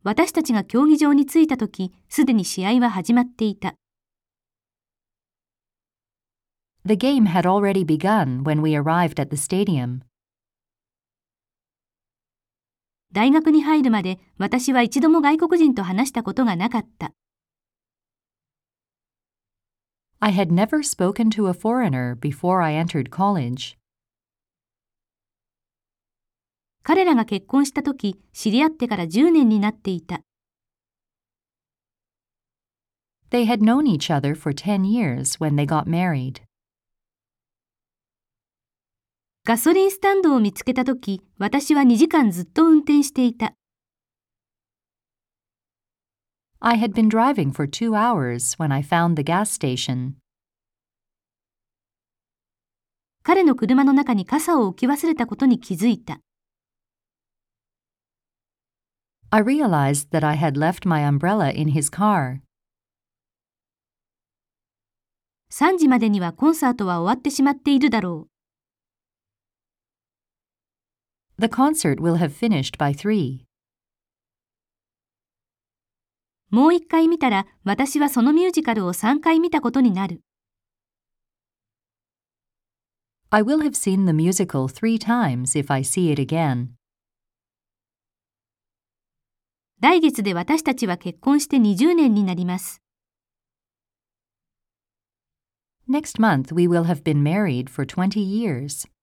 私たちが競技場に着いたとき、すでに試合は始まっていた。 The game had already begun when we arrived at the stadium. 大学に入るまで私は一度も外国人と話したことがなかった。 I had never spoken to a foreigner before I entered college. 彼らが結婚したとき、知り合ってから10年になっていた。 They had known each other for 10 years when they got married. ガソリンスタンドを見つけたとき、私は2時間ずっと運転していた。 I had been driving for 2 hours when I found the gas station. 彼の車の中に傘を置き忘れたことに気づいた。 I realized that I had left my umbrella in his car. 3時までにはコンサートは終わってしまっているだろう。 The concert will have finished by 3. もう一回見たら、私はそのミュージカルを3回見たことになる。 I will have seen the musical 3 times if I see it again. 来月で私たちは結婚して20年になります。 Next month we will have been married for 20 years.